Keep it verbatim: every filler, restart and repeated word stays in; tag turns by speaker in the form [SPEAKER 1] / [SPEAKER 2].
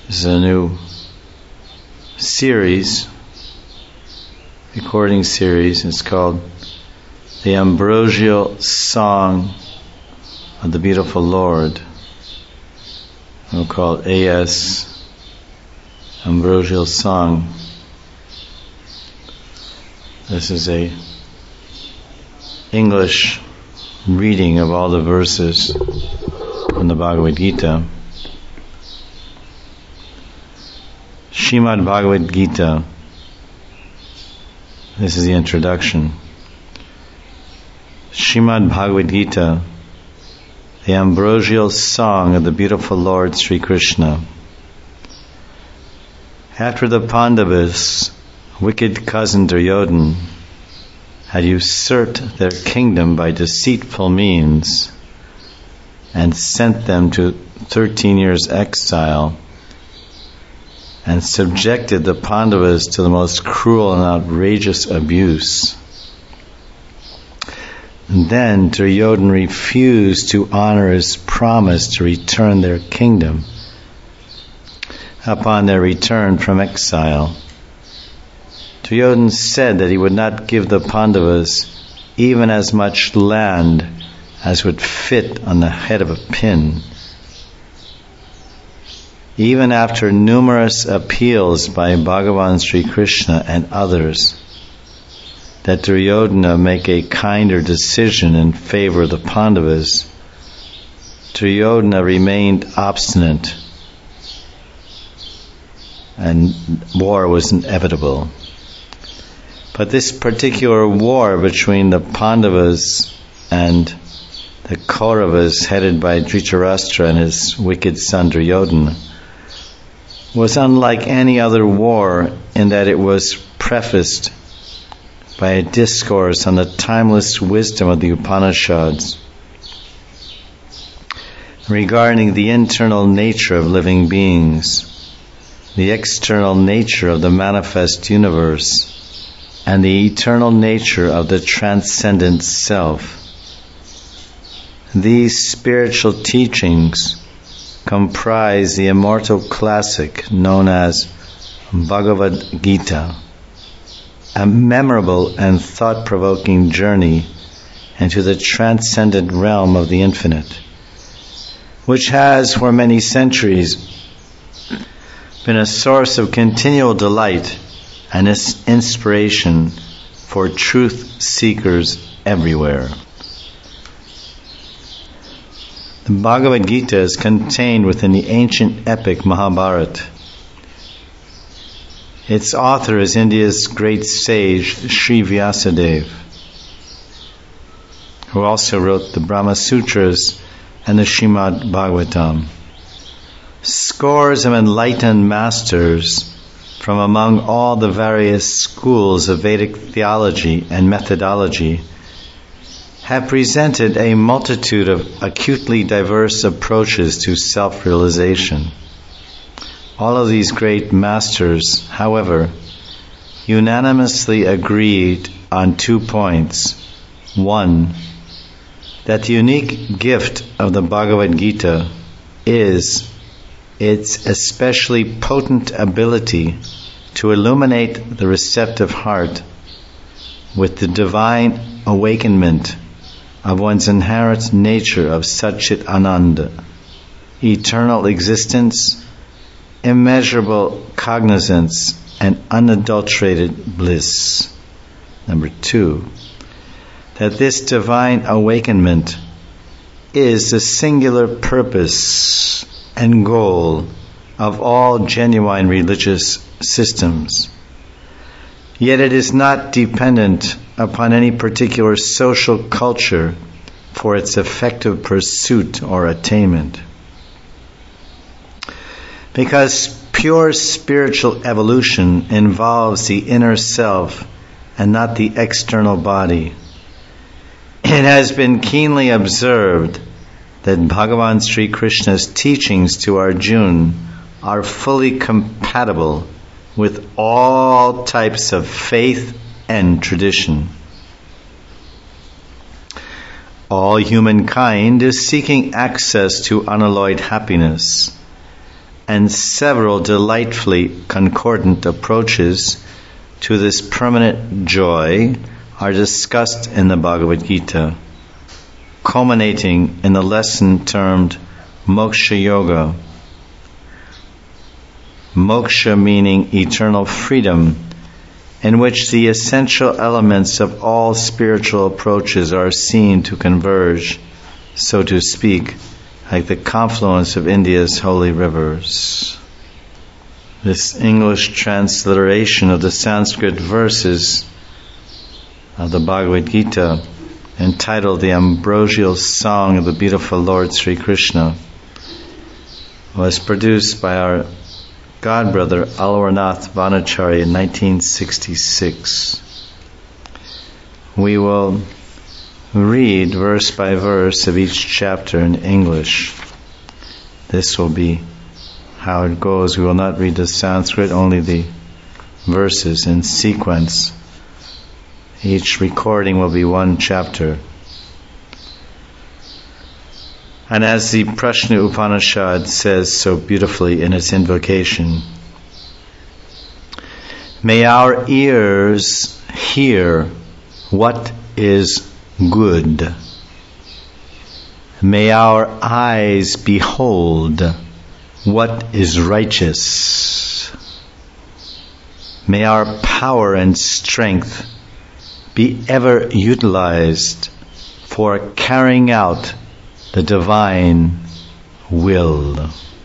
[SPEAKER 1] This is a new series, recording series. It's called The Ambrosial Song of the Beautiful Lord. We'll call it A S Ambrosial Song. This is a English reading of all the verses from the Bhagavad Gita. Srimad Bhagavad Gita. This is the introduction. Srimad Bhagavad Gita, the ambrosial song of the beautiful Lord Sri Krishna. After the Pandavas, wicked cousin Duryodhana, had usurped their kingdom by deceitful means and sent them to thirteen years' exile, and subjected the Pandavas to the most cruel and outrageous abuse. And then Duryodhana refused to honor his promise to return their kingdom upon their return from exile. Duryodhana said that he would not give the Pandavas even as much land as would fit on the head of a pin. Even after numerous appeals by Bhagavan Sri Krishna and others that Duryodhana make a kinder decision in favor of the Pandavas, Duryodhana remained obstinate and war was inevitable. But this particular war between the Pandavas and the Kauravas, headed by Dhritarashtra and his wicked son Duryodhana, was unlike any other war in that it was prefaced by a discourse on the timeless wisdom of the Upanishads regarding the internal nature of living beings, the external nature of the manifest universe, and the eternal nature of the transcendent self. These spiritual teachings comprise the immortal classic known as Bhagavad Gita, a memorable and thought-provoking journey into the transcendent realm of the infinite, which has for many centuries been a source of continual delight and inspiration for truth seekers everywhere. The Bhagavad Gita is contained within the ancient epic Mahabharata. Its author is India's great sage Sri Vyasadeva, who also wrote the Brahma Sutras and the Srimad Bhagavatam. Scores of enlightened masters from among all the various schools of Vedic theology and methodology have presented a multitude of acutely diverse approaches to self-realization. All of these great masters, however, unanimously agreed on two points. One, that the unique gift of the Bhagavad Gita is its especially potent ability to illuminate the receptive heart with the divine awakenment of one's inherent nature of Satchit Ananda, eternal existence, immeasurable cognizance, and unadulterated bliss. Number two, that this divine awakenment is the singular purpose and goal of all genuine religious systems. Yet it is not dependent upon any particular social culture for its effective pursuit or attainment. Because pure spiritual evolution involves the inner self and not the external body, it has been keenly observed that Bhagavan Sri Krishna's teachings to Arjuna are fully compatible with all types of faith and tradition. All humankind is seeking access to unalloyed happiness, and several delightfully concordant approaches to this permanent joy are discussed in the Bhagavad Gita, culminating in the lesson termed Moksha Yoga. Moksha meaning eternal freedom, in which the essential elements of all spiritual approaches are seen to converge, so to speak, like the confluence of India's holy rivers. This English transliteration of the Sanskrit verses of the Bhagavad Gita, entitled The Ambrosial Song of the Beautiful Lord Sri Krishna, was produced by our godbrother Alwarnath Vanachari in nineteen sixty-six. We will read verse by verse of each chapter in English. This will be how it goes. We will not read the Sanskrit, only the verses in sequence. Each recording will be one chapter. And as the Prashna Upanishad says so beautifully in its invocation, may our ears hear what is good. May our eyes behold what is righteous. May our power and strength be ever utilized for carrying out the divine will.